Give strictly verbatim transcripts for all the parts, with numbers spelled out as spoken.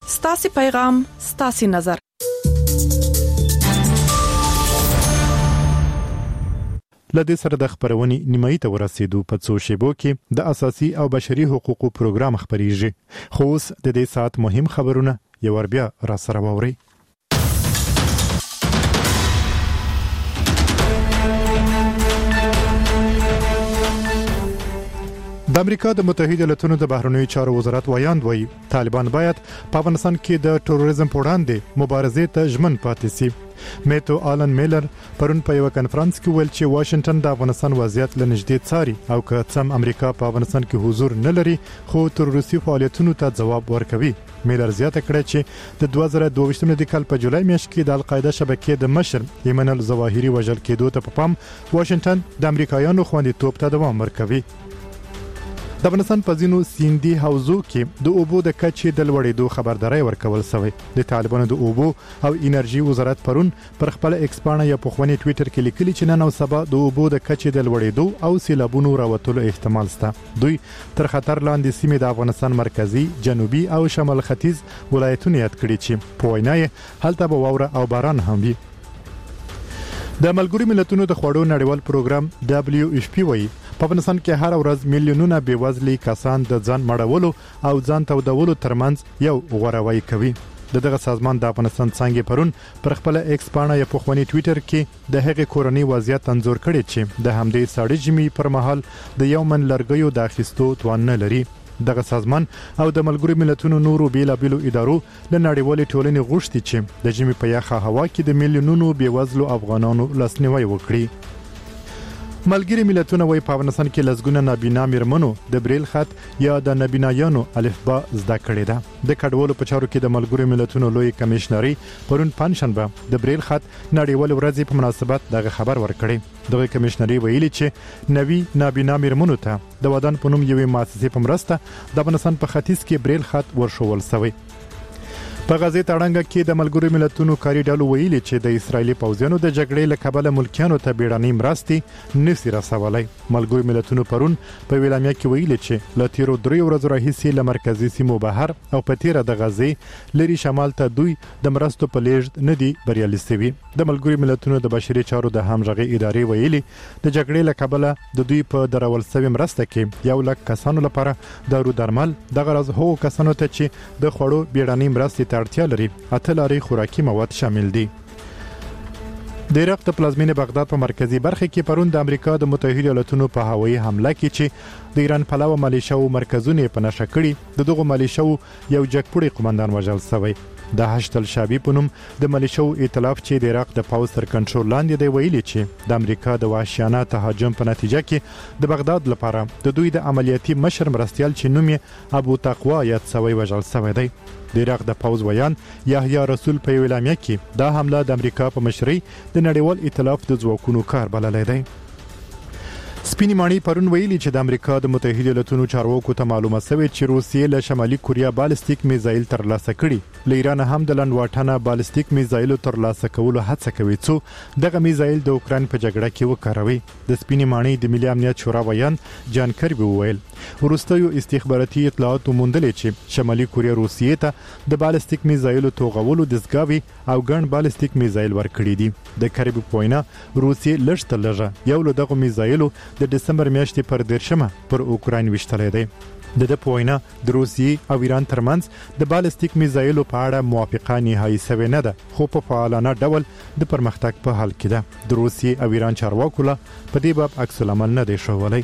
ستاسو پیغام ستاسو نظر. لدې سره د خبرونې نیمایي ته ورسېدو. په څو شیبو کې د اساسي او بشري حقوقو پروګرام خبريږي. خو اوس د دې سات مهم خبرونه یو ور بیا را سره ووري. د امریکا د متحده ایالاتونو د بهرنیو چارو وزارت وایاند وایي طالبان باید په افغانستان کې د تروریزم په وړاندې مبارزې ته ژمن پاتې شي. میتو آلن میلر پرون په یو کانفرنس کې ویل چې واشنگټن د افغانستان وضعیت لنږدې څاري او که څم امریکا په افغانستان کې حضور نه لري خو تروریستي فعالیتونو ته ځواب ورکوي. میلر زیاته کړه چې د دوه زره دوه ویشت د کال په جولای میاشت کې د القاعده شبکې د مشر ایمن الظواهري وژل کېدو ته په پام واشنگټن د امریکایانو خوندیتوب ته دوام ورکوي. د افغانستان په ځینو سیندي حوزو کې د اوبو د کچې د لوړېدو خبرداري ورکول شوې. د طالبانو د اوبو او انرژي وزارت پرون پر خپل ایکس باندې یا په خواني ټوئیټر کې لیکلي چې نن او سبا د اوبو د کچې د لوړېدو او سیلابونو راوتلو احتمال شته. دوی تر خطر لاندې سیمې د افغانستان مرکزی، جنوبي او شمال ختیځ ولایتونه یاد کړي چې په وینا یې هلته به واوره او باران هم وي. د ملګرو ملتونو د خوړو نړیوال پروګرام دبليو ایف پی وایي په افغانستان کې هر ورځ میلیونونه بیوزلي کسان د ځان مړولو او ځان تودولو ترمنځ یو غوروي کوي. د دغه سازمان د افغانستان څنګه پرون پر خپل ایکس باندې په خواني ټوئیټر کې د هغې کورنۍ وضعیت انځور کړي چې د همدې ساړې ژمي پر مهال د یو من لرګیو د اخیستو توان نه لري. دغه سازمان او د ملګرو ملتونو نورو بیلابیلو ادارو له نړیوالې ټولنې غوښتي چې د ژمي په یخه هوا کې د میلیونونو بیوزلو افغانانو لاسنیوي وکړي. ملګری ملتونه وایي په افغانستان کې لسګونه نابینا میرمنو د بریل خط یا د نابینایانو الفبا زده کړې ده. د کډوالو په چارو کې د ملګرو ملتونو لوی کمشنري پرون پنځشنبه د بریل خط نړیوال ورځ په مناسبت دغه خبر ورکړي. دغه کمشنري ویلي چې نوي نابینا میرمنو ته د ودان په نوم یوې مؤسسې په مرسته د افغانستان په ختیځ کې بریل خط ورشول شوی. په غزې تړنګ کې د ملګرو ملتونو کاری ډلو ویلي چې د اسرایلی پوځیانو د جګړې له کبله ملکیانو ته بیړنۍ مرستې نشي رسولای. ملګرو ملتونو پرون په ویلامیا کې ویلي چې له تیرو درې ورځو راهیسې له مرکزی سیمو بهر او په تیره د غزې لري شمال ته دوی د مرستو په لیږد نه دي بریالي شوي. د ملګرو ملتونو د بشري چارو د همغږي ادارې ویلي د جګړې له کبله د دوی په درول شوی مرسته کې یو لک کسانو لپاره دارو درمل دغه راز هغو کسانو ته چې د خوړو بیړنۍ مرستې اړتیا لري اته لاري خوراکي مواد شامل دي. د عراق د پلازمینې بغداد په مرکزی برخه کې پرون د امریکا د متحده ایالاتونو په هوایي حمله کې چې د ایران پلاو مالیشاو مرکزونه په نشه کړي د دغه مالیشاو یو جګپوړي قومندان وژل شوی. د هشتل شابي په نوم د مالیشاو ائتلاف چې د عراق د پاوز تر کنټرول لاندې دی ویلي چې د امریکا د وحشیانه تهاجم په نتیجه کې د بغداد لپاره د دوی د عملیاتي مشر مرستيال چې نوم یې ابو تقوا یاد شوی وژل شوی دی. د عراق د پاوز ویان یحیی رسول په ویلامیا کې دا حمله د امریکا په مشرۍ د نړیوال ائتلاف د ځواکونو کار بللی دی. سپینی مانی پرون ویلي چې د امریکا د متحده ایالاتونو چارواکو ته معلومه شوې چې روسیې له شمالي کوریا بالستیک میزایل ترلاسه کړي. له ایران هم د لنډواټنه بالستیک میزایل ترلاسه کولو هڅه کوي څو دغه میزایل د اوکران په جګړه کې وکاروي. د سپینی مانی د ملي امنیت شورا ویان جان کربي وویل وروستیو استخباراتي اطلاعات موندلې چې شمالي کوریا روسیې ته د بالستیک میزایل توغولو دزګاوي او ګڼ بالستیک میزایل ورکړي دي. د کربي پوینا روسیې لږ لږه یو له دغه میزایلو د دسمبر میاشتې پر دیرشمه پر اوکراین وشتلې ده. د د پوینا د روسیې او ایران ترمنځ د بالستیک میزایلو په اړه موافقه نهایی شوې نه ده خو په فعالانه ډول د پرمختګ په حال کې ده. د روسیې او ایران چارواکو له په دې باب عکس العمل نه دی ښودلی.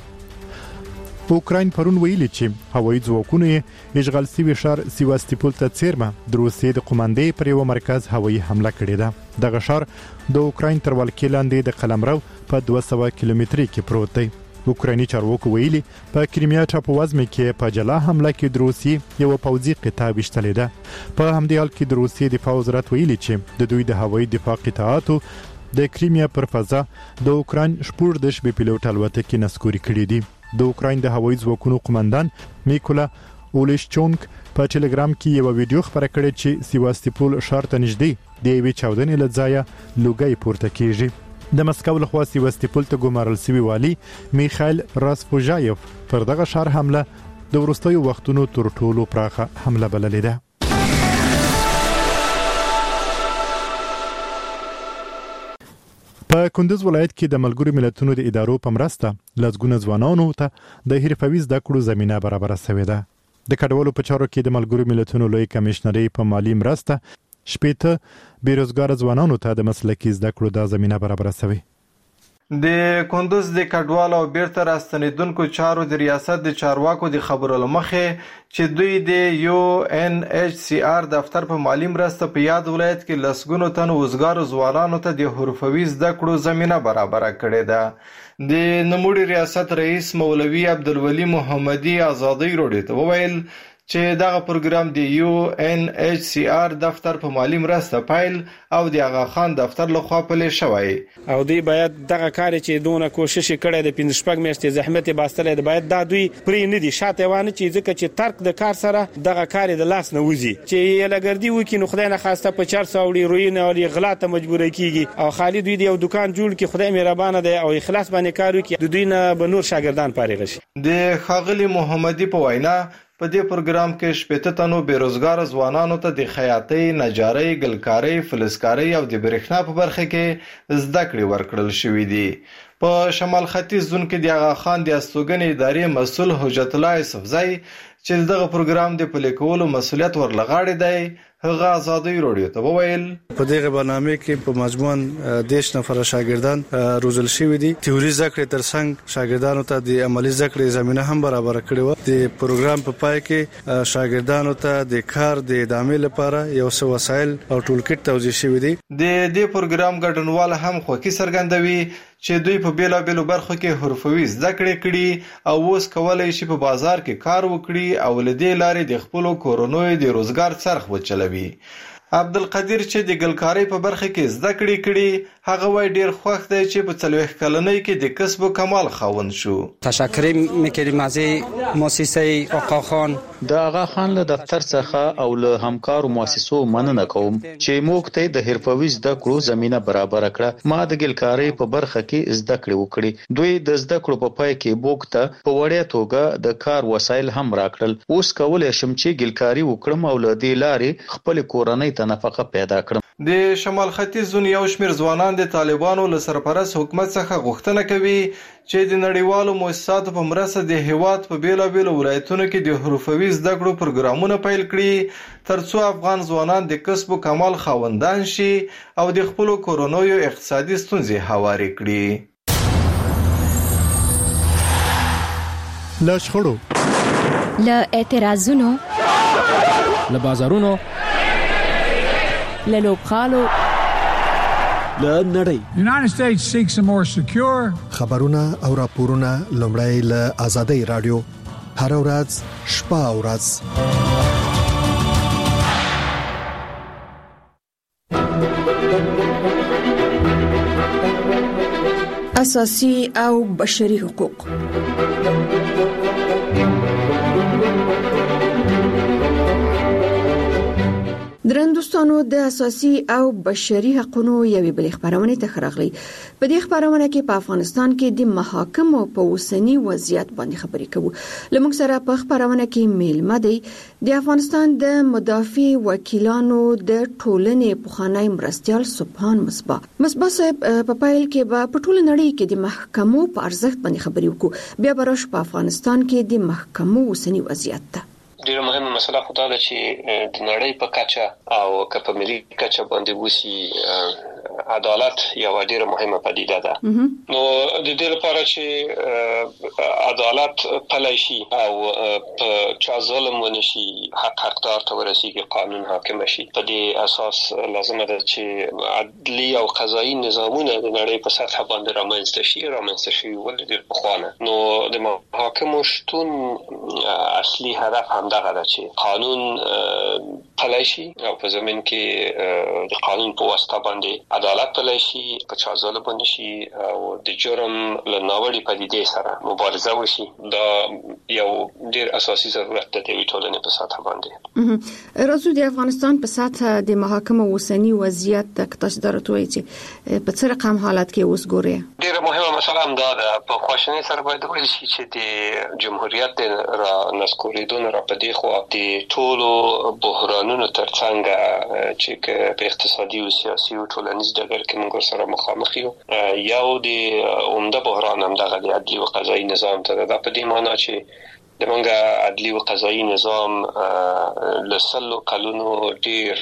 اوکراین پرون ویلي چې هوایي ځواکونو یې اشغال شوي ښار سیواستوپول ته څیرمه د روسیې د قومندې پر یو مرکز هوایي حمله کړې ده. دغه ښار د اوکراین تر ولکې لاندې د قلمرو په دوه سوه کیلومتري کې پروت دی. اوکرایني چارواکو ویلي په کریمیا ټاپووزمې کې په جلا حمله کې د روسیې یو پوځي قطعه ویشتلې ده. په همدې حال کې د روسیې دفاع وزارت ویلي چې د دوی د هوایي دفاع قطعاتو د کریمیا پر فضا د اوکراین شپږ دېرش بې پیلوټ الوتکې نسکوري کړي دي. د اوکراین د هوایي ځواکونو قومندان میکولا اولیشچونک په ټلګرام کې یو ویډیو خبره کړې چې سیواستوپول ښار ته نږدې د یوې چاودنې له ځایه لوګی پورته کیږي. د مسکو لخوا سیواستوپول ته ګمارل شوی والی میخایل راسپوژایف پر دغه ښار حمله د وروستیو وختونو تر ټولو پراخه حمله بللې ده. په کندوز ولایت کې د ملګرو ملتونو د ادارو په مرسته لږګونه ځوانانو ته د حرفوي زده کړو زمينه برابر شوې ده. د کډوالو په چارو کې د ملګرو ملتونو لوی کمشنري په مالی مرسته شپېته بیروزګار ځوانانو ته د مسلکي زده کړو د زمينه برابر شوې. د کندوز د کډوالو او بیرته راستنیدونکو چارو د ریاست د چارواکو د خبرو لمخې چې دوی د یو ان ایچ سی آر دفتر په مالی مرسته په یاد ولایت کې لسګونو تن وزګارو ځوانانو ته د حرفوي زده کړو زمينه برابر کړې ده. د نموړي ریاست رئیس مولوي عبدالولي محمدي آزادۍ روډي ته وویل چې دغه پروګرام د یو ان ایچ سی آر دفتر په مالی مرسته پایل او د آغا خان دفتر لخوا پلې شوی او دوی باید دغه کار چې دونه کوشش کړي د پنځه شپږ میاشتې زحمت باسطلې د باید دا دوی پرې نه دي شاته وانه چې ځکه چې ترک د کار سره دغه کار د لاس نه وځي چې یلګردي وکي نو خدای نه خواسته په چهار سوه وړي روینه او غلا ته مجبور کیږي او خالد دوی د یو دکان جوړ کی خدای مهربانه دی او اخلاص باندې کار وکي د دوی نه به نور شاګردان فارغ شي. د خاغلی محمدي په وینا په دې پروګرام کې شپږ تنو بیروزګار ځوانانو ته د خیاطۍ، نجارۍ، ګلکارۍ، فلزکارۍ او د برېښنا په برخه کې زده کړې ورکړل شوې دي. په شمال ختیځ زون کې د آغا خان د استوګنې ادارې مسؤل حجت الله یوسفزئی چې دغه پروګرام د پلي کولو مسؤلیت ورلغاړي دی هغه آزادۍ روډیو ته وویل په دغه برنامه کې په مجموعاً دیش نفر شاګردان روزل شوی دي. تیوري زده ترڅنګ شاګردانو ته د عملی زده زمينه هم برابر کړې و. د پروګرام په پای کې شاګردانو ته د کار د ادامې لپاره یو څه وسایل او ټولکټ توزیع شوی دي. د دې پروګرام ګډونوال هم خوښي څرګندوي چې دوی په بیلابیلو برخو کې حرفوي زده کړې کړي او اوس کولای شي په بازار کې کار وکړي او له دې لارې د خپل کورونوي د روزګار څرخ وچلوي. عبدالقدیر چې د ګلکارۍ په برخه کې زده کړې کړي هغه وای ډیر خوښ دی چې په څلوېښت کلنۍ کې د کسب و کمال خاوند شو. تشکر میکنیم از مؤسسه آقا خان د آقا خان له دفتر څخه او له همکارو مؤسسو مننه کوم چې موږ ته د حرفوي زده کړو زمينه برابر کړه. ما د ګلکارۍ په برخه کې زده کړې وکړې. دوی د زده کړو په پای کې موږ ته په وړیا توګه د کار وسایل هم راکړل. اوس کولای شم چې ګلکاري وکړم او له دې لارې خپل کورنۍ ته نفقه پیدا کړم. د شمال ختیځ زون یو شمېر ځوانان د طالبانو له سرپرست حکومت څخه غوښتنه کوي چې د نړیوالو مؤسساتو په مرسته د هیواد په بیلابیلو ولایتونو کې د حرفوي زده کړو پروګرامونه پیل کړي ترڅو افغان ځوانان د کسب و کمال خاوندان شي او د خپل کورونوي اقتصادي ستونزې هواري کړي. له شخړو، له اعتراضونو، له بازارونو، له لوبغالو، له نړۍ. United States seeks a more secure خبرونه او راپورونه لومړی له آزادۍ رادیو هر ورځ شپه او ورځ. اساسي او بشري حقوق. درندوستانو د اساسي او بشري حقوقو یوې بلې خبرونه ته خراغلي. په دې خبرونه کې په افغانستان کې د محاکمو په اوسنی وضعیت باندې خبرې کوو. لمونږ سره په خبرونه کې میلمه دی د افغانستان د مدافع وکیلانو د ټولنې پخوانی مرستيال سبحان مصباح. مصباح صاحب په پایل کې به په ټول نړۍ کې د محکمو په ارزښت باندې خبرې وکړو. بیا براش په افغانستان کې د محکمو اوسنی وضعیت ته ډیره مهمه مسله خو دا ده چې د نړۍ په کچه او که په ملي کچه باندې وسی عدالت یو ډیره مهمه پدیده ده. نو د دې لپاره چې عدالت پلی شي او په چا ظلم ونشي حق حقدار ته ورسیږي قانون حاکم شي په دې اساس لازمه ده چې عدلي او قضایي نظامونه د نړۍ په سطح باندې رامنځته شي رامنځته شي ولې ډیر پخوانه. نو د محاکمو شتون اصلي هدف هم دغه ده چې قانون پلی شي او په زمين کې د قانون په واسطه باندې عدالت پلی شي په چا ظلم ونشي او د جرم له ناوړي پدیدې سره مبارزه وشي. دا یو ډیر اساسي ضرورت دی د ټولنې په سطح باندې. راځو د افغانستان په سطح د محاکمو اوسنی وضعیت د تاسو درتوي چې په څه رقم حالت کې اوس ګوري. ډیره مهمه مسله هم دا ده په خواشنۍ سره باید ویل شي چې د جمهوریت را نسکوریدون را پدې خو د ټولو بحران بحرانونو ترڅنګ چې په اقتصادي او سیاسي او ټولنیز ډګر کې موږ سره مخامخ یو. یو د عمده بحران هم دغه د عدلي او قضایي نظام ته ده. په دې معنی چې د منګه عدلي او قضایي نظام لسلو کلونو ډیر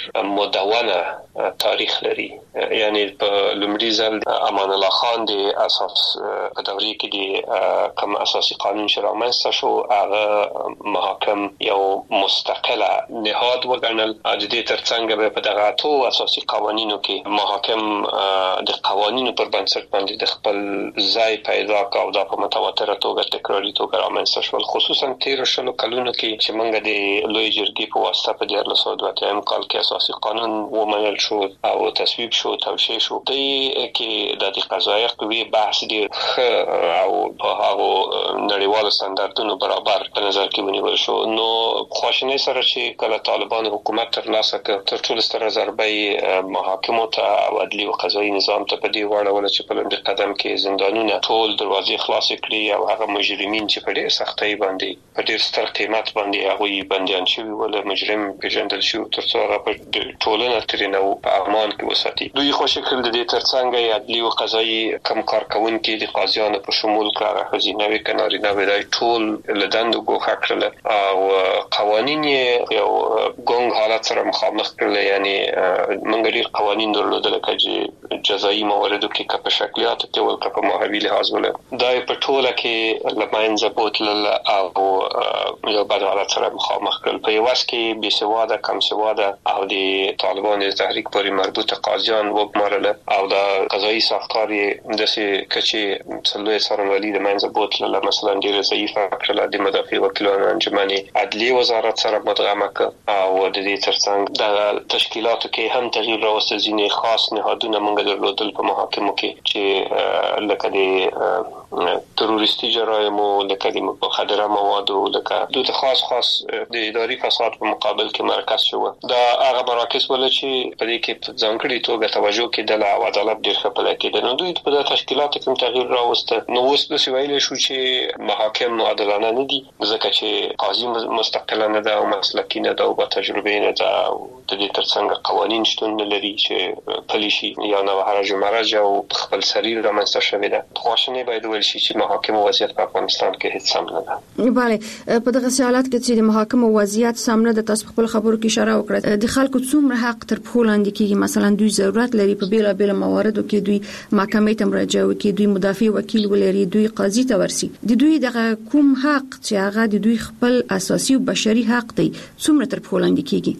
مدونه تاریخ لري. یعنی په لومړي ځل امان الله خان د اساس په دورې کې د کوم اساسي قانون چې رامنځته شو هغه محاکم یو مستقله نهاد وګڼل. د دې ترڅنګ به په دغه اتو اساسي قوانینو کې محاکم د قوانینو پر بنسټ باندې د خپل ځای پیدا کاوه. دا په متواتره توګه تکراري توګه رامنځته شول. خصوصا تیر شلو کلونو کې چې موږ د لوی جرګې په واسطه په دیارلس سوه دوه اتیا کال کې اساسي قانون ومنل شو او تصویب شو، توشیح شو. دې کې د قضایي قوې بحث ډیر او په هغه نړیوالو ستاندردونو برابر په نظر کې ونیول شو. نو خواشنۍ سره چې کله طالبان حکومت ترلاسه کړ، تر ټولو ستره ضربه محاکمو ته او عدلي او قضایي نظام ته په دې واړول چې په لومړي قدم کې زندانونه ټول دروازې خلاص کړي او هغه مجرمین چې په ډېر سختۍ باندې په ډېر ستر قیمت باندې هغه بنديان شوي ول، مجرم پیژندل شو، ترڅو هغه په ټولنه ترینه او په امان کې وساتي. دوی خوشی کړل د دې ترڅنګ عدلي او قضایي کم کارکونکي د قاضیانو په شمول کړه، خزینه کناري نه وای ټول لدند ګوښه کړل او قوانین یو ګونګ حالت سره مخامخ کړل. یعنی موږ ډېر قوانین درلودل چې جزایي مواردو کې کپ شکلیات کې ول کپ محوی لحاظ ول دا په ټوله کې لمنځه بوتل او یو بد حالت سره مخامخ کړل. په یو وخت کې بې سواده کم سواده او د طالبان د تحریک پورې مربوطه قاضیان وګمارل او د قضایي ساختار داسې کچې څلوي څارنوالي د منځه بوتل مثلا ډېر ضعیفه کړل. د مدافع وکیلانو انجمن عدلي وزارت سره مدغمه کړ او د دې ترڅنګ د تشکیلاتو کې هم تغییر راوست. ځینې خاص نهادونه موږ درلودل په محاکمو کې چې لکه د تروریستي جرایمو، لکه د مخدره موادو، لکه د خاص خاص د اداري فساد په مقابل کې مرکز شو. دا هغه مراکز ول چې په دې کې ځانګړي توګه توجه کېدل او عدالت ډېر ښه پلی کېده. نو دوی په تشکیلاتو کې تغییر راوست. نو اوس د ویل شو چې محاکم عادلانه نه دي ځکه چې قاضي مستقله نه ده او مسلکي نه ده او با تجربه نه ده او د دې ترڅنګ قوانین شتون نه لري چې پلي شي یا نه هرج و مرج او خپل سریر رامنځته شوی ده. خواشنۍ باید ویل شي چې محاکم وضعیت په افغانستان کې هیڅ سم نه ده. بله، په دغه حالت کې چې د محاکم وضعیت سم نه ده، تاسو خپل خبرو کې اشاره وکړه د خلکو څومره حق تر پښو لاندې کیږي. مثلا دوی ضرورت لري په بیل بیل مواردو کې دوی محکمې ته مراجعه وکړي، دوی مدافع وکیل ولري، دوی قاضي ته ورسي. د دوی دغه کوم حق چې هغه د دوی خپل اساسي او بشري حق دی څومره تر پښو لاندې کیږي؟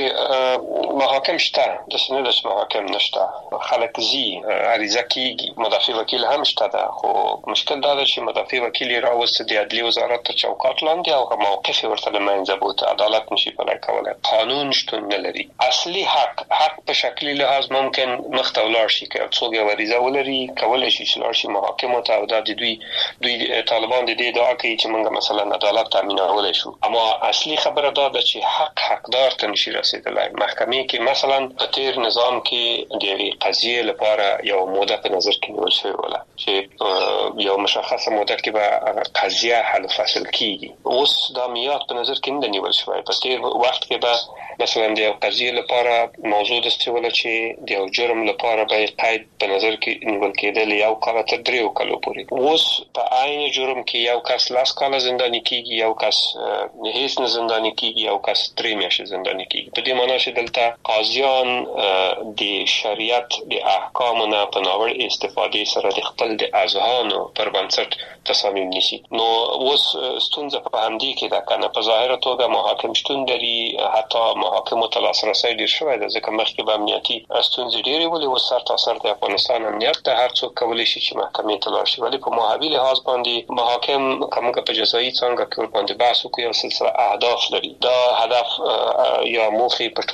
محاکم شته، د سند محاکم نشته. خلک زی عریضه کیږي، مدافع وکیل هم شته ده، خو مشکل دا ده چې مدافع وکیل راوست د عدلي وزارت ته چوکاټ لاندې او موقف ورته لمنځه بوت، عدالت نشي پلی کولای، قانون شتون نه لري. اصلي حق حق په شکلی لحاظ ممکن مخته ولاړ شي که څوک یو عریضه ولري، کولای شي چې لاړ شي محاکم ته او د دوی دوی طالبان د دې دعا کوي چې موږ مثلا عدالت تامینولای شو. اما اصلي خبره دا ده چې حق حقدار ته نشي رسیدلای. محکمې کې مثلا په تیر نظام کې د قضیه لپاره یو موده په نظر کې نیول شوی ولا چې یو مشخصه موده کې به قضیه حل فصل کیږي. اوس دا میاد په نظر کې نه نیول شوی. په تیر وخت کې به مثلا د یو قضیه لپاره موضوع د ستول چې د یو جرم لپاره به قید په نظر کې نیول کېدل یو کال تر دریو کالو پورې. اوس په عین جرم کې یو کس لاس کال زنداني کیږي، یو کس هیڅ نه زنداني کیږي، یو کس درې میاشتې زنداني کیږي. په دې معنی چې دلته قاضیان د شریعت د احکامو نه په ناوړه استفادې سره د خپل د اذهانو پر بنسټ تصامیم نیسي. نو اوس ستونزه په همدې کې ده کنه په ظاهره توګه محاکم شتون لري، حتی محاکمو ته لاسرسی ډېر شوی ده ځکه مخکې به امنیتي ستونزې ډېرې ولې اوس سر تا سر د افغانستان امنیت ته هر څوک کولی شي چې محکمې ته لاړ شي. ولې په محابي لحاظ باندې محاکم که موږ په جزایي څانګه کې ورباندې بحث وکړو یو سلسله اهداف لري. دا هدف یا موخې په ټوله کې دا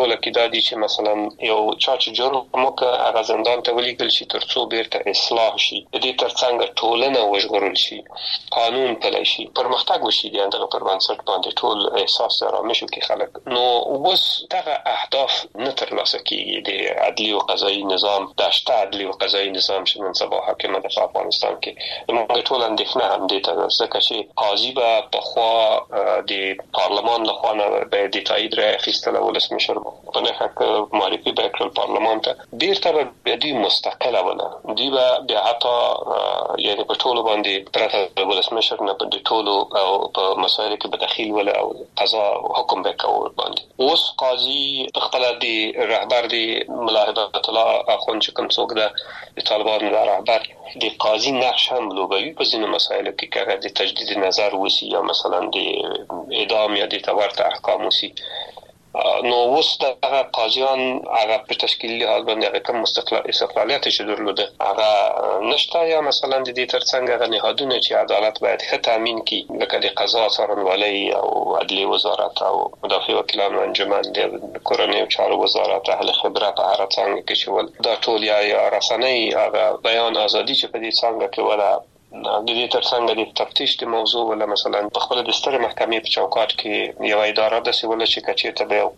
دي چې مثلا یو چا چې جرم وکړ هغه زندان ته ولېږل شي ترڅو بیرته اصلاح شي، د دې ترڅنګ ټولنه وژغورل شي، قانون پلی شي، پرمختګ وشي، دغه پر بنسټ باندې ټول احساس آرامش وکړي خلک. نو اوس دغه اهداف نه ترلاسه کیږي د عدلي او قضایي نظام، د شته عدلي او قضایي نظام چې نن سبا حاکم دی په افغانستان کې. موږ ټول اندېښنه هم دي ته ځکه چې قاضي به پخوا د پارلمان لخوا نه به د تایید را اخیستل، ولسمشر په نخښه معرفي به کړل پارلمان ته، بیرته به دوی مستقله ونه، دوی به بیا حتی یعنی په ټولو باندې پرته ولسمشر نه په ټولو او په مسایلو کې به دخیل ول او قضا حکم به کول باندې. اوس قاضي په خپل د رهبر د ملا هبت الله اخوند چې کوم څوک ده د طالبانو د رهبر د قاضي نقش هم لوبوي په ځینو مسایلو کې، که د تجدید نظر وسی یا مثلا د اعدام یا د ورته احکام وسی. نو اوس دغه قاضیان هغه په تشکیلي لحاظ باندې هغه کوم مستقل استقلالیت چې درلوده هغه نشته، یا مثلا د دې ترڅنګ هغه نهادونه چې عدالت باید ښه تامین کړي لکه د قضا څارنوالۍ او عدلي وزارت او مدافع وکیلانو انجمن، د کورنیو چارو وزارت، اهل خبره په هر څنګه کې چې دا ټول یا رسنۍ هغه بیان ازادي چې په دې څنګه کې ولا د دې ترڅنګ د تفتیش د موضوع ولا مثلا په خپل د ستر محکمې په چوکاټ کې یو اداره د سیول چې کچې ته به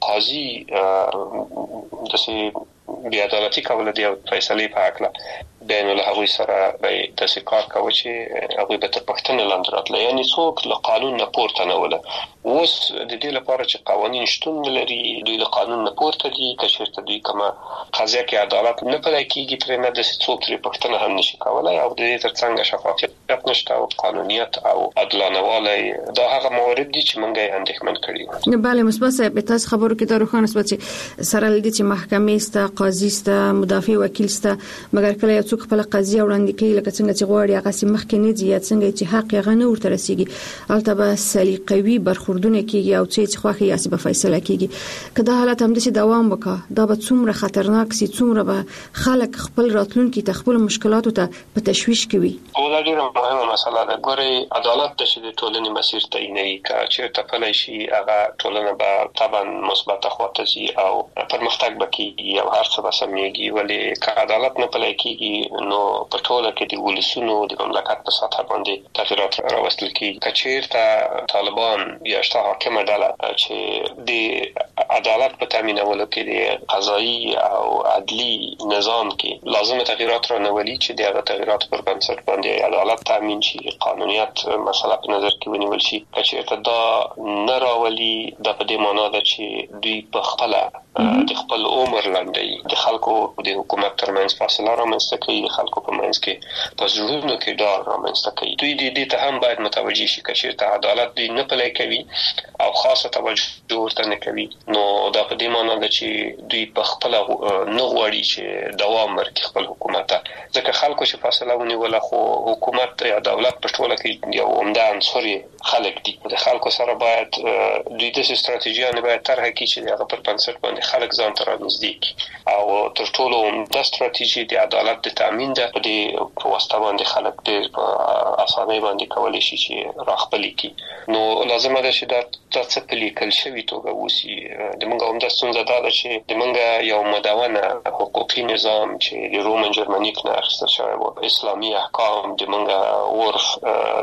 قاضي د سي بیا عدالتي کوله دی فیصله په حق بین له هغوی سره به د کار کوي چې هغوی به تر پښتنه لاندې راتله، یعنی څوک له قانون نه پورته نه وله. اوس د دې لپاره چې قوانین شتون لري، دوی له قانون نه پورته دي، که چېرته دوی کومه قضیه کې عدالت نه پلی کېږي ترې نه داسې څوک ترې پښتنه هم نشي کولی، او د دې ترڅنګ شفافیت نشته او قانونیت او عادلانه والی، دا هغه موارد دي چې موږ یې اندېښمن کړي وو. بله مثبت صاحب، تاسو خبرو کې دا روښانه شوه چې سره له دې چې محکمې سته، قاضي سته، مدافع وکیل سته، مګر کله یو څوک خپل قضیه وړاندې کوي لکه څنګه چې غواړي هغه سي مخکې نه ځي، یا څنګه چې حق یې غنه ورته رسیږي، البته به سلیقوي برخوردونه کیږي او چې خوخي یا به فیصله کیږي. کله حالت هم د دوام وکړه دا به څومره خطرناک سي، څومره به خلک خپل راتلونکي ته خپل مشکلاتو ته په تشويش کوي. او دا ډیره مهمه مسله ده. ګوري عدالت د شې ټولنې مسیر تعینوي، که چې تپلای شي هغه ټولنه به طبعا مثبت خواته شي او پرمختګ وکړي او هر څه به سمېږي، ولی که عدالت نه پلی کیږي نو په ټوله کې د ولسونو د مملکت په سطح باندې تغیرات راوستل کیږي. که چیرته طالبان یا شته حاکمه ډله چې د عدالت په تامینولو کې د قضایي او عدلي نظام کې لازم تغیرات رانولي چې دغه تغیرات پر بنسټ باندې عدالت تامین شي، قانونیت مسله په نظر کې ونیول شي، که چیرته دا نه راولي دا په دې معنا ده چې دوی په خپل د خپل عمر لاندې د خلکو د حکومت ترمنځ فاصله رامنځته کوي، خلکو په منځ کې په زړونو کې ډار رامنځته کوي. دوی د دې ته هم باید متوجي شي که چیرته عدالت دوی نه پلی کوي او خاصه توجه ورته نه کوي، نو دا په دې معنی ده چې دوی په خپل نه غواړي چې دوام ورکړي خپل حکومت ته، ځکه خلکو چې فاصله ونیوله خو حکومت یا دولت په ټوله کې یو عمده عنصر خلک دي. د خلکو سره باید دوی د ستراتیژیانه باید طرح کړي چې هغه پر بنسټ باندې خلک ځان ته رانږدې او تر ټولو عمده ستراتیژي د عدالت د تامین ده. په دې په واسطه باندې خلک ډېر په اسانۍ باندې کولی شي چې راخپلي کړي. نو لازمه ده چې دا څه په لیکل شوي توګه وسی. د موږ عمده ستونزه دا ده چې د موږ یو مدونه حقوقي نظام چې د رومن جرمنیک نه اخیستل شوی و، اسلامي احکام، د موږ عرف،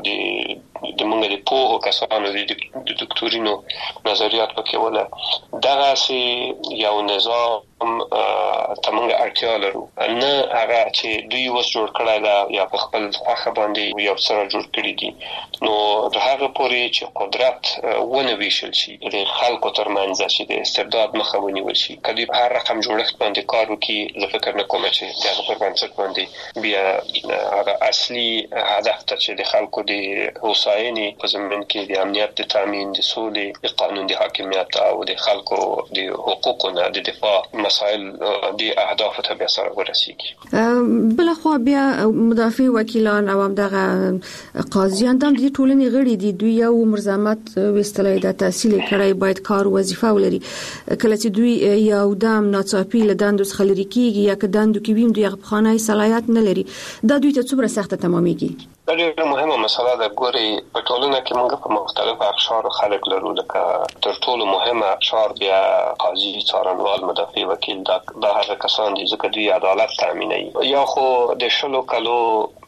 د د موږ د پوهو کسانو د دکتورینو نظریات پکې ولا، دغه سي یو نظام ته موږ اړتیا لرو، نه هغه چې دوی وس جوړ کړی دا یا په خپل خوښه باندې یو سره جوړ کړی دي. نو د هغه پورې چې قدرت ونه ویشل شي د خلکو ترمنځ چې د استبداد مخه ونیول شي، کله په هر رقم جوړښت باندې کار وکړي، زه فکر نه کوم چې دا په بنسټ باندې بیا هغه اصلي هدف ته چې د خلکو د هوساینې په ضمن کې د امنیت د تامین، د سولې، د قانون د حاکمیت او د خلکو د حقوقو نه د دفاع مسائل د اهداف ته بیا سره ورسیږي. بل خو بیا مدافع وکیلان او دغه قاضیان د دې ټولنې غړي دي، دوی یو مرزمت وستلای د تحصیل کړای باید کار وظیفه ولري، کله چې دوی یو دام ناڅاپي لداندو خلری کیږي یا که داندو کې ویم دوی غبخانه صلاحیت نه لري، دا دوی ته څومره سخت تمامېږي. دا ډېره مهمه مسله ده. ګوري په ټولنه کې موږ په مختلفو اقشارو خلک لرو، لکه تر ټولو مهمه اقشار بیا قاضي، څارنوال، مدافع وکیل. دا دا هغه کسان دي ځکه دوی عدالت تامینوي. یا خو د شلو کلو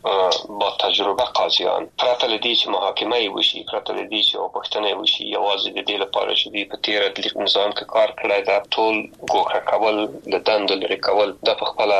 با تجربه قاضیان پرته له دې چې محاکمه یې وشي، پرته له دې چې پوښتنه وشي، یوازې د دې لپاره چې دوی په تیر عدلي نظام کې کار کړی دا ټول ګوښه کول، له دندو لرې کول، دا په خپله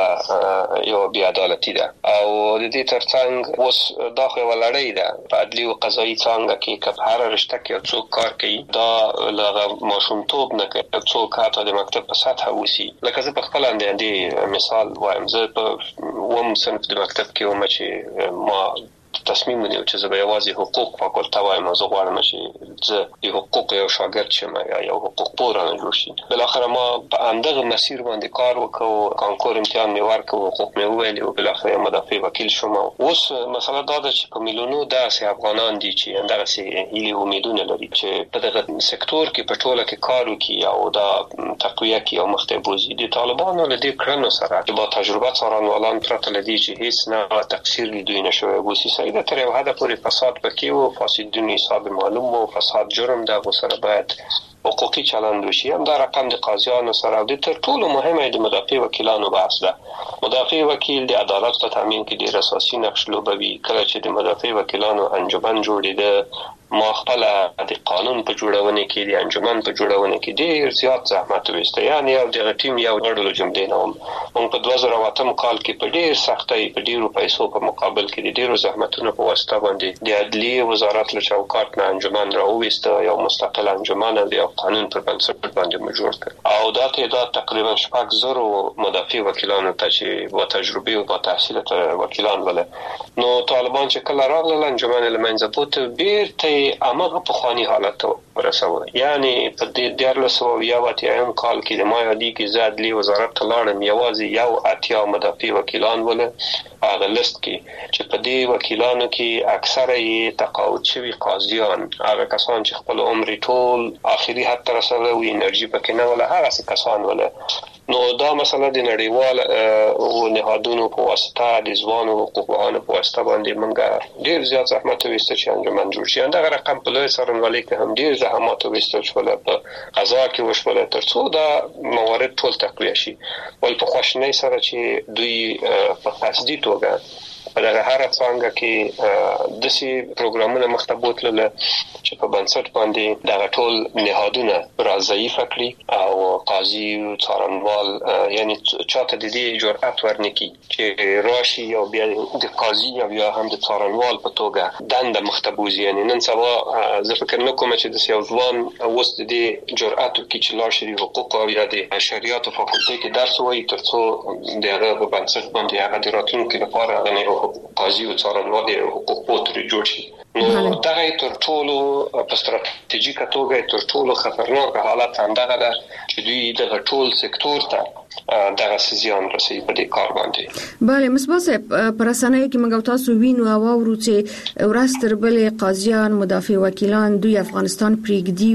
یو بې عدالتي ده. او د دې ترڅنګ اوس دا خو یوه لړۍ ده په عدلي او قضایي څانګه کې که په هره رشته کې یو څوک کار کوي دا له هغه ماشومتوب نه که څوک حتی د مکتب په سطحه اوسي. لکه زه په خپله اندېندې مثال وایم، زه په اووم صنف د مکتب کې وم چې ما تصمیم ونیو چې زه به یوازې حقوق فاکولته وایم او زه غواړم چې زه د حقوق یو شاګرد شم یا یو حقوق پوه رانه جوړ شي. بالاخره ما په همدغه مسیر باندې کار وکړ، کانکور امتحان مې ورکړ، حقوق مې وویل او بالاخره مدافع وکیل شوم. اوس مسله دا ده چې په میلیونو داسې افغانان دي چې همدغسې هیلې او امیدونه لري چې په دغه سکتور کې په ټوله کې کار وکړي او دا تقویه کړي او مخته بوځي. د طالبانو له دې کړنو سره با تجربه څارنوالان پرته له دې چې هیڅ نه تقصیر له دوی نشوی وبوسي سیده تر یو حده پورې فساد پکې و، فاسدون حساب معلوم و، فساد جرم ده، غو سره باید حقوقي چلند وشي. هم دا رقم د قاضیانو سره د تر ټولو مهمه د مدافع وکیلانو بحث ده. مدافع وکیل د عدالت په تامین کې ډېر اساسي نقش لوبوي. کله چې د مدافع وکیلانو انجمن جوړېده، ما خپل د قانون په جوړونه کې د انجمن په جوړونه کې ډېر زیات زحمت وېسته. یعنی یو د ټیم یو غړو جملې نه وم. موږ په دوه زره اووه کال کې په ډېر سختۍ په ډېرو پیسو په مقابل کې د ډېرو زحمتونو په واسطه باندې د عدلیه وزارت له چوکاټ نه انجمن راوېسته، یو مستقل انجمن او د قانون پر بنسټ باندې موجود کړ. او دا تعداد تقریبا شپږ زره مدافع وکیلانو ته چې با تجربه او با تحصیل وکیلان ول. نو طالبان چې کله راغلل انجمن له منځه بوت بیرته امغه په خواني حالت ته ورسول. یعنی په دې دیارلس او یو اتیایم کال کې د مایادي کې زادلی وزارت ته لاړم، یوازې یو اتیا مدافع وکیلان ول هغه لیست کې چې په دې وکیلانو کې اکثره یې تقاعد شوي قاضیان، هغه کسان چې خپل عمر ټول آخري حد ته رسولی و، انرژي پکې نه وله، هغسې کسان ول. نو دا مسله د نړیوال او نهادونو په واسطه د ځوانو حقوقپوهانو په واسطه باندې موږ ډېر زیات زحمت ویسته چې انجمن جوړ شي. همدغه رقم په لویه څارنوالۍ کې هم ډېر زحمات ویستل شول، په قضا کې وشول تر څو دا موارد ټول تقویه شي. ول په خواشینۍ سره چې دوی په قصدي توګه په دغه هره څانګه کې داسې پروګرامونه مخته بوتلل چې په بنسټ باندې دغه ټول نهادونه را ضعیفه کړي او قاضي څارنوال یعنی چاته د دې جرأت ورنکړي چې راشي او بیا د قاضي او یا هم د څارنوال په توګه دنده مخته بوځي. یعنی نن سبا زه فکر نه کوم چې د یو ځوان اوس د دې جرأت وکړي چې لاړ شي حقوق او یا د شریعت فاکولټي کې درس ووایي تر څو د هغه په بنسټ باندې هغه د راتلونکي لپاره هغه قاضي او څارنوال د حقوق پوتري جوړ شي. نو دغه تر ټولو په ستراتیژیکه توګه تر ټولو خطرناک حالت هم دغه ده چې دوی دغه ټول سکتور ته دغه زیان رسوي په دې کار باندې. بله مصباح صاحب، پر رسنیو کې موږ تاسو وینو او اورو چې ورځ تر بلې قاضیان، مدافع وکیلان دوی افغانستان پریږدي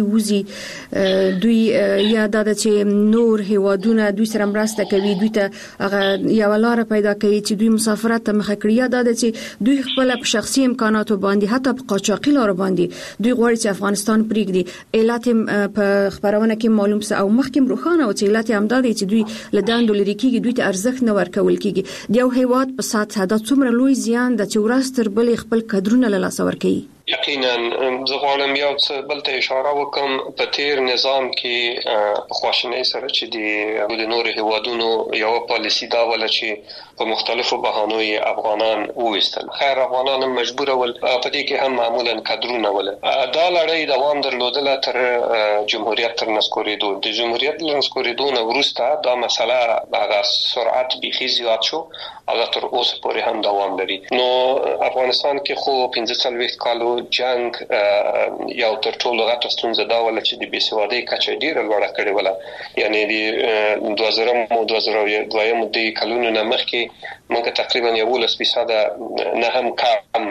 وزي، دوی یا دا چې نور هیوادونه دوی سره مرسته کوي، دوی ته هغه یو لار پیدا کوي چې دوی مسافرت ته مخه کړي، یا دا چې دوی خپل په شخصي امکاناتو باندې حتی په قاچاقي لار باندې دوی غواړي چې افغانستان پریږدي. علت په خبرونه کې معلوم څه او مخکې روښانه او چې علت هم دا دی چې دوی لدان دولري کېږي، دوی ته ارزښت نه ورکول کېږي. د یو هیواد په سطح دا څومره لوی زیان د چې ورځ تر بلې خپل کډرونه له لاسه ورکوي. یقینا زه غواړم یو څه بل ته اشاره وکم. په تیر نظام کې خواشینۍ سره چې د نور هیوادونو یو پالیسی دا ولا چې په مختلفو بهانو یې افغانان وېستل. خیر افغانان هم مجبور ول، په دې کې هم معمولا کډرونه ول. دا لړۍ دوام درلودله تر جمهوریت تر نسکورېدو. د جمهوریت تر نسکورېدو نه وروسته دا مسله هغه سرعت بیخي زیات شو، هغه تر اوسه پورې هم دوام لري. نو افغانستان کې خو پنځه څلوېښت کالو جنگ یو تر ټولو غټه ستونزه دا ولا چې د بېسوادۍ کچه ډیره لوړه کړې ولا یعنی د دوه زره او دوه زره دوه د کلونو نه مخکې موږ تقریبا یولس فیصد نه هم کم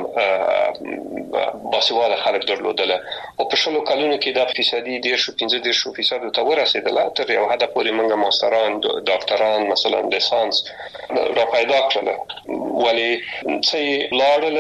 باسواده خلک درلودل او په شلو کلونو کې دا فیصدي ډیر شو پنځه دېرش فیصد ته ورسېدل تر یو حد پورې موږ ماستران ډاکټران مثلا لیسانس را پیدا کړل ولی چې لاړل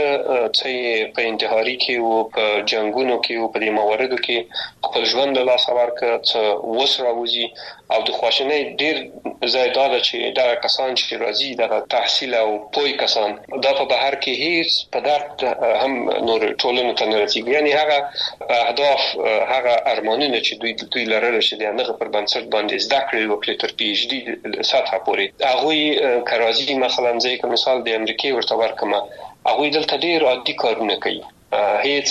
چې په انتحاري کې او په جنگونو کې او په دې مواردو کې خپل ژوند له لاسه ورکړ چې وسره وځي او د خواشنۍ ډیر زیاده چې دا کسان چې راځي د تحصیل او پوی کسان دا په بهر کې هیڅ په درد هم نور ټولنه ته نه رسیږي یعنی هغه اهداف هغه ارمانونه چې دوی دوی لرل چې د هغه پر بنسټ باندې زده کړې وکړي تر پی ایچ ډي سطح پورې هغه کارازي مثلا ځکه مثال د امریکای ورته ورکمه هغه دلته ډیر عادي کارونه کوي هیڅ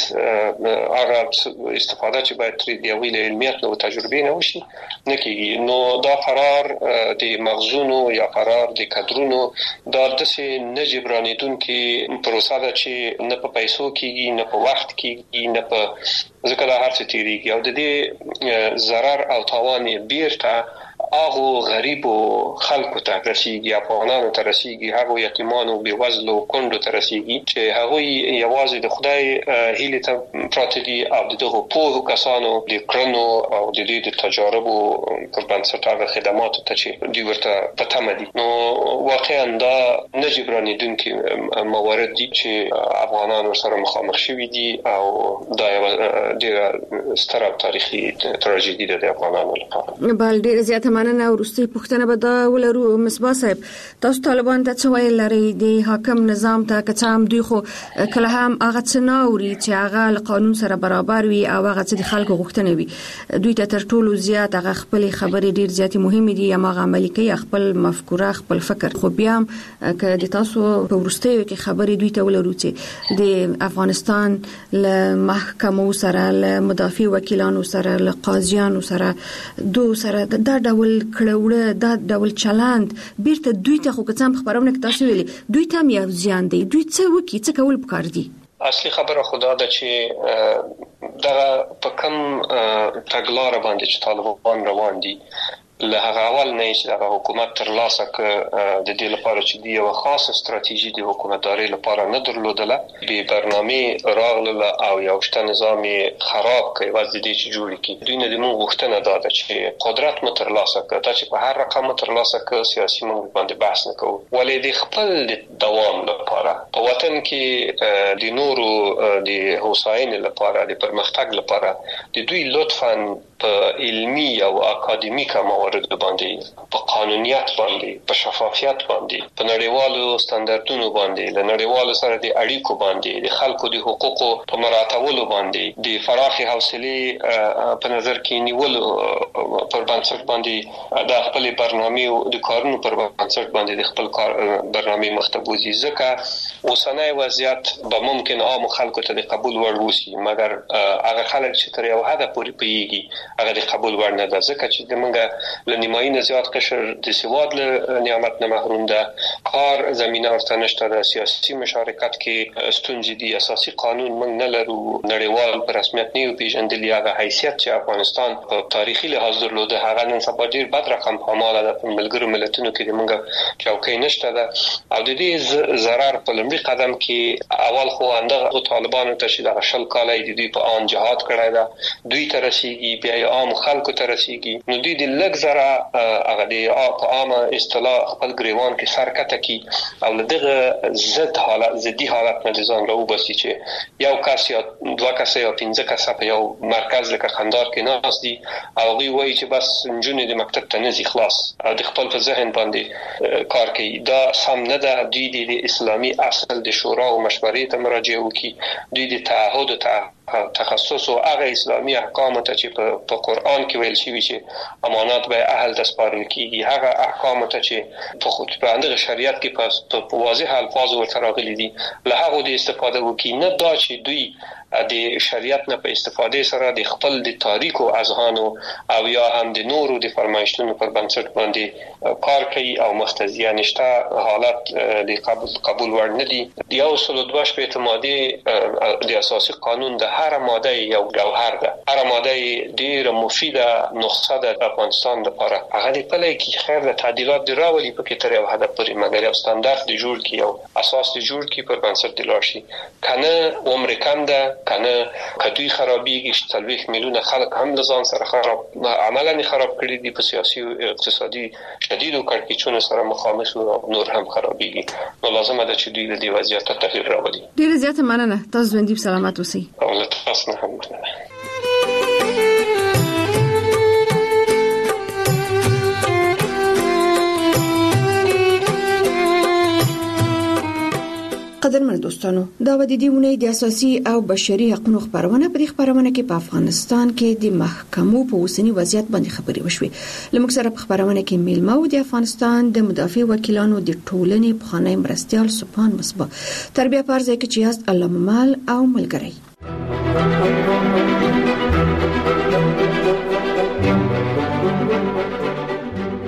هغه استفاده چې باید تر دې ویل علمیت او تجربه نه وشي نه کیږي نو دا قرار د مغزونو یا قرار د کادرونو دا د څه نه جبرانیدون کې پروسه ده چې نه په پیسو کېږي نه په وخت کېږي نه په ځکه دا هر څه تیریږي او د دې ضرر او تاوان بیرته هغه غریب خلکو ته رسیږي افغانانو ته رسیږي هغه یتیمانو بېوزلو کندو ته رسیږي چې هغه یوازې د خدای هیله ته پراته دي او دغه پوهو کسانو د کرنو او د دې د تجاربو په بنسټ هغه خدمات ته چې دوی ورته پټه دي نو واقعا دا نجبرانیدونکي موارد دي چې افغانانو سره مخامخ شوي دي او دا یو ډېر ستر تاریخي تراژیدي ده د افغانانو لپاره بل ډېر زیات مننه ورستي پښتنه به دا ولرو مصباح صاحب تاسو طالبان ته څه ویل لري د حاکم نظام ته که څه هم دوی خو کله هم هغه څه ناوري چې هغه له قانون سره برابر وي او هغه چې د خلکو غوښتنه وي دوی ته تر ټولو زیات هغه خپل خبرې ډیر زیات مهمه دي یا هغه عملي کوي خپل مفکوره خپل فکر خو بیا که د تاسو په ورستي کې خبرې دوی ته ولرو چې د افغانستان له محکمو سره له مدافع وکیلانو سره له قاضیانو سره دو سره دا ډول کړهوړه دا ډول چلند بیرته دوی ته خو کڅم خبرونه کې تاسو ویلي دوی ته یو زیان دی دوی څه وکي څه کول پکار دي اصلي خبره خدا ده چې دا په کوم تګلار باندې چې طالبان روان دي له هغه اول نه چې د حکومت تر لاسه ک د دې لپاره چې دی یو خاصه ستراتیژي د حکومتداري لپاره نه درلودله به برنامه راغله او یو شته نظام خراب کوي وځي دي چې جوړ کی دوی نه د مو غوښتنه ده چې قدرت مو تر لاسه ک ته چې په هر رقم تر لاسه ک سیاسي مو باندې بحث نه کوو ولې د خپل دوام لپاره په وطن کې د نورو د هوساینې لپاره د پرمختګ لپاره د دوی لطفاً په علمي او اکاډمیکه موارد باندې په قانونیت باندې په شفافیت باندې په نړیوالو ستاندردونو باندې له نړیوالو سره د اړیکو باندې د خلکو د حقوقو په مراعاتولو باندې د فراخي حوصله په نظر کې نیولو پر بنسټ باندې د خپل برنامه او د کارونو پر بنسټ باندې د خپل کار برنامه مختبوزي ځکه اوسنۍ وضعیت به ممکن عام خلکو ته د قبول وړ وسی مګر هغه خلک چې تر یو حد پورې پیږي هغه د قبول وړ نه ده ځکه چې د منګه لنیمایي نه زیات قشر د سواد له نعمت نه محروم ده کار زمينه ورته نشته د سیاسي مشارکت کې ستونزې دي اساسي قانون موږ نه لرو نړیوال په رسمیت نه پیژندل هغه حیثیت چې افغانستان په تاریخي لحاظ درلوده هغه نن سبا ډیر بد رقم په ماله د ملګرو ملتونو کې د منګه چوکۍ نشته ده او د دې ضرر په لومړي قدم کې اول خو اندغه طالبانو ته چې د شل کالای د دوی په ان جهاد کړای ده دوی ته رسیدي بیا عام خلکو ته رسیږي نو دوی د لږ زره هغه د عامه اصطلاح خپل ګریوان کې سرکته کی او دغه زد حالت زدي حالت نه ځان راو بسي چې یو کس یا دوه کس یا پنځه کس په یو مرکز لکه خندار کې ناس دي او غوي وایي چې بس جنونې د مکتب ته نزي خلاص او د خپل په ذهن باندې کار کوي دا سم نه ده دوی د اسلامي اصل د شورا او مشورې ته مراجعه وکي دوی د تعهد او تخصص او هغه اسلامي احکام ته چې په قرآن کې ویل شوی چې امانات به اهل ته سپارل کیږي، هغه احکام ته چې په خود په اندغه شریعت کې په واضح الفاظ ورته راغلي دي له هغه د استفاده وکړي، نه دا چې دوی د شریعت نه په استفاده سره د خپل د تاریخو اذهانو او یا هم د نورو د فرمایشتونو پر بنسټ باندې کار کوي او مختزیه نشته حالت د قبول قبول ور نه دي. یو سل دوه شپږ ماده د اساسي قانون د هر ماده یو جوهر ده، هر ماده ډیره مفیده نسخه ده د افغانستان لپاره. هغه په لای کې خیر د تعدیلات دی راولي په کې تر یو هدف پورې مګر یو ستاندارد دی جوړ کی او اساس دی جوړ کی پر بنسټ دی لاشي کنه عمر کم ده کنه کدوی خرابېږي چې تلويخ میلیونه خلک هم لزان سره خراب عملاً خراب کړي دي، په سیاسي او اقتصادي شدید او کړکېچونو سره مخامخ او نور هم خرابېږي. نو لازمه ده چې دوی د دې وضعیت ته تغیر راولي. ډیره زیاته مننه، تاسو ژوندۍ سلامت اوسئ. او له تاسو نه هم مننه. قدرمن دوستانو، دا و د دې ونې د اساسي او بشري حقوقو خبرونه په دې خبرونه کې په افغانستان کې د محکمو په اوسنی وضعیت باندې خبرې وشوې. لمک سره په خبرونه کې میلمه و د افغانستان د مدافع وکیلانو د ټولنې په خانه مرستيال سپان مصباح تربیه پارځه کې چې یاست علامه مال او ملګری.